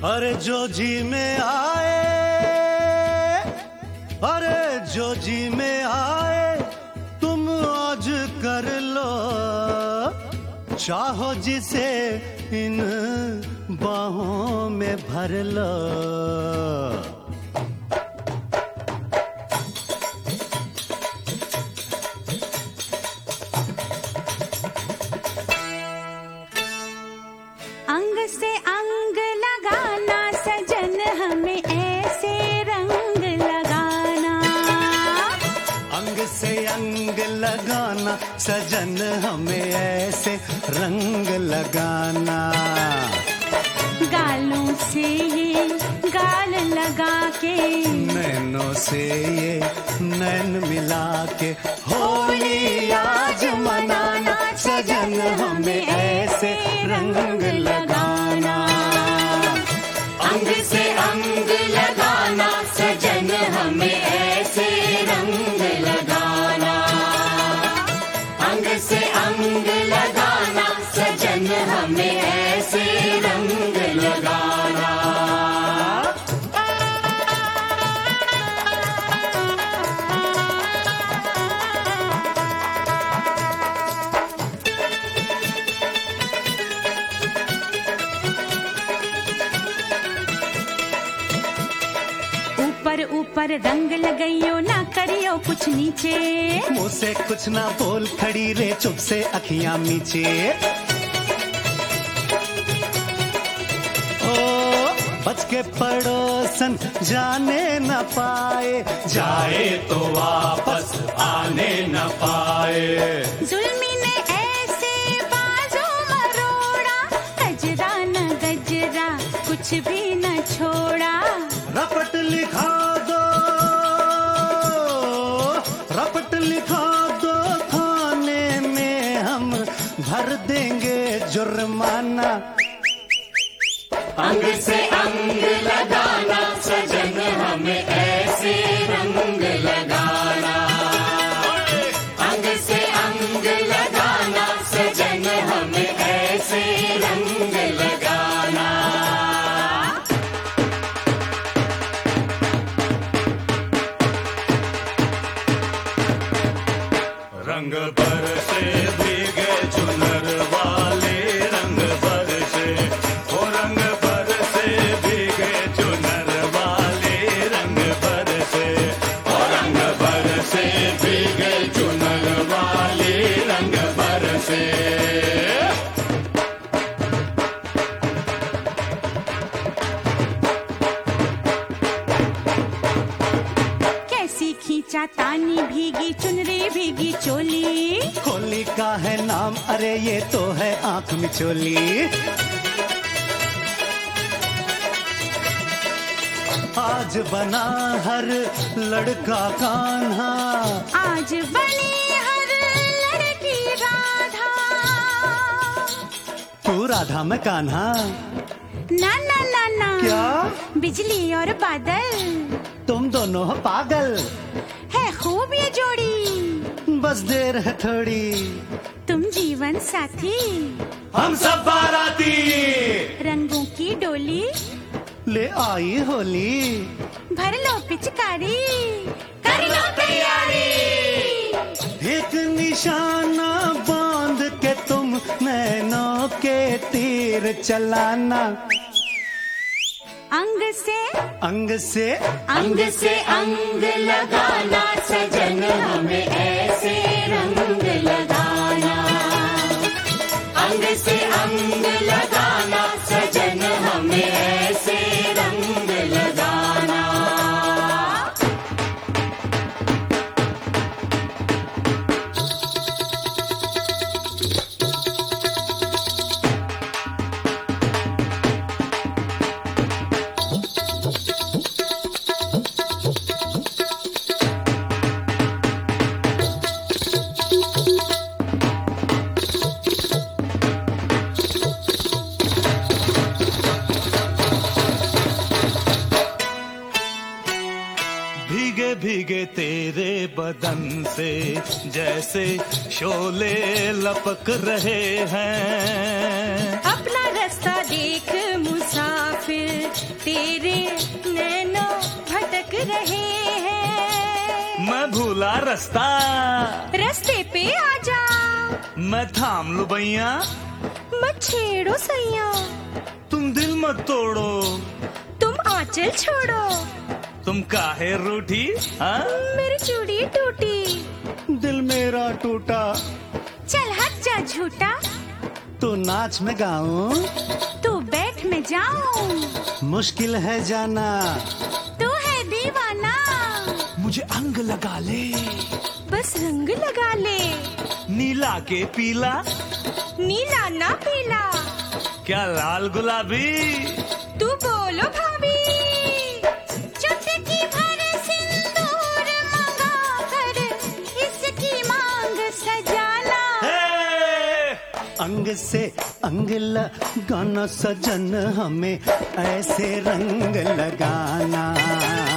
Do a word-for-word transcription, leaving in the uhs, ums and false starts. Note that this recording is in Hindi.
अरे जो जी में आए, अरे जो जी में आए तुम आज कर लो, चाहो जिसे इन बाहों में भर लो। अंग से अंग लगाना सजन हमें ऐसे रंग लगाना, अंग से अंग लगाना सजन हमें ऐसे रंग लगाना। गालों से ये गाल लगा के, नैनों से ये नैन मिला के, होली आज मनाना सजन हमें ऐसे रंग लगाना। अंग से अंग लगाना सजन हमें ऐसे रंग लगाना। अंग से अंग लगाना सजन हमें ऐसे रंग लगाना। ऊपर ऊपर रंग लगाइयो ना करियो कुछ नीचे, मुँह से कुछ ना बोल खड़ी रे चुप से अखियां मीचे। ओ बच के पड़ोसन जाने न पाए, जाए तो वापस आने न पाए। जुल्मी ने ऐसे बाजू मरोड़ा, गजरा न गजरा कुछ भी न छोड़ा। रपट लिखा दो, रपट लिखा दो थाने में हम भर देंगे जुर्माना। अंग से अंग लगाना सजन हमें ऐसे रंग लगाना। अंग से अंग लगाना सजन हमें ऐसे रंग लगाना। रंग बरसे भीगे चुनर वाले, रंग बरसे, ओ रंग बरसे भीगे चुनर वाले, रंग बरसे, ओ रंग बरसे भीगे चुनर वाले, रंग बरसे। कैसी खींचा तानी भीगी चुनरी भीगी चोली, होली का है नाम अरे ये तो है आंख मिचोली। आज बना हर लड़का कान्हा, आज बनी हर लड़की राधा। तू राधा में कान्हा। ना ना ना ना, क्या? बिजली और बादल, तुम दोनों हो पागल, है खूब ये जोड़ी। बस देर है थोड़ी, तुम जीवन साथी, हम सब बाराती, रंगों की डोली, ले आई होली। भर लो पिचकारी, कर लो तैयारी। एक निशाना बांध के तुम नैनों के तीर चलाना। अंग से अंग से अंग से अंग लगाना सजन हमें ऐसे रंग लगाना। अंग से अंग लगाना सजन हमें ऐसे रंग लगाना। भीगे भीगे तेरे बदन से जैसे शोले लपक रहे हैं। अपना रास्ता देख मुसाफिर, तेरे नैनो भटक रहे हैं। मैं भूला रास्ता, रास्ते पे आ जा। मैं थाम लूं भैया, मत छेड़ो सैया, तुम दिल मत तोड़ो, तुम आंचल छोड़ो। तुम काहे रूठी? हाँ? मेरी चूड़ी टूटी, दिल मेरा टूटा, चल हट जा झूठा। तो नाच में गाऊं, तू बैठ में जाऊं, मुश्किल है जाना, तू है दीवाना। मुझे अंग लगा ले, बस रंग लगा ले, नीला के पीला, नीला ना पीला। क्या लाल गुलाबी? तू बोलो भाभी, चुटकी भर सिंदूर मंगा कर इसकी मांग सजाना। हे! अंग से अंग लगाना सजन, हमें ऐसे रंग लगाना।